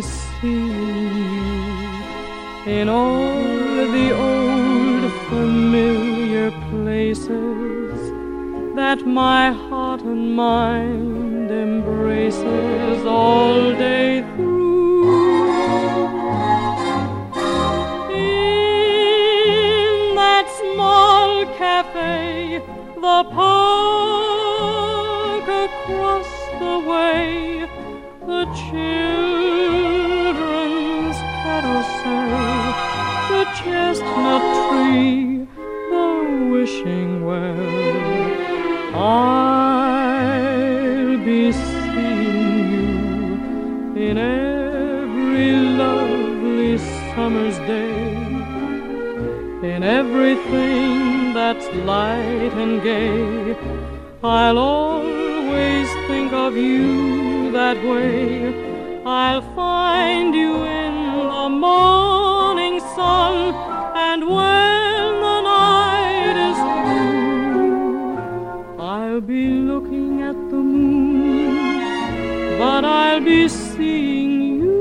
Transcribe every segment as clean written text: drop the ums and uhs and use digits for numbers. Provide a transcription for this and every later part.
be seeing you in all the old familiar places that my heart and mind embraces all day through. In that small cafe, the park across the way, the children's carousel, the chestnut tree, the wishing well, I'll be seeing you in every lovely summer's day, in everything that's light and gay. I'll always think of you that way. I'll find you in the morning sun, and when the night is through, I'll be looking at the moon, but I'll be seeing you.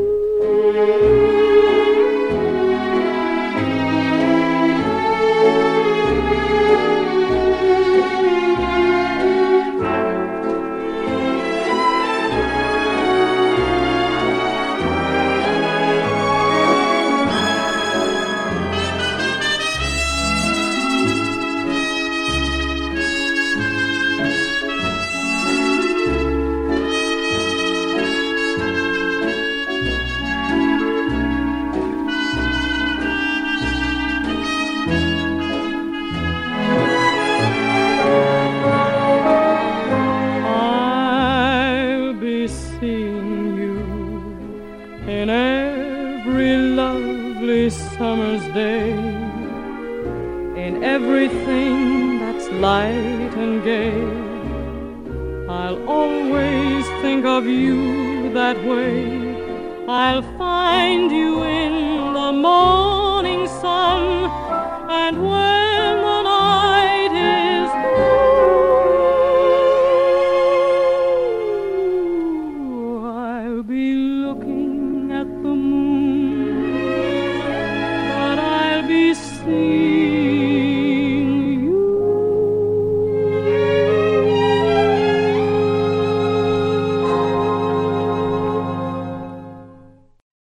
In every lovely summer's day, in everything that's light and gay, I'll always think of you that way. I'll find you in the morning sun, and when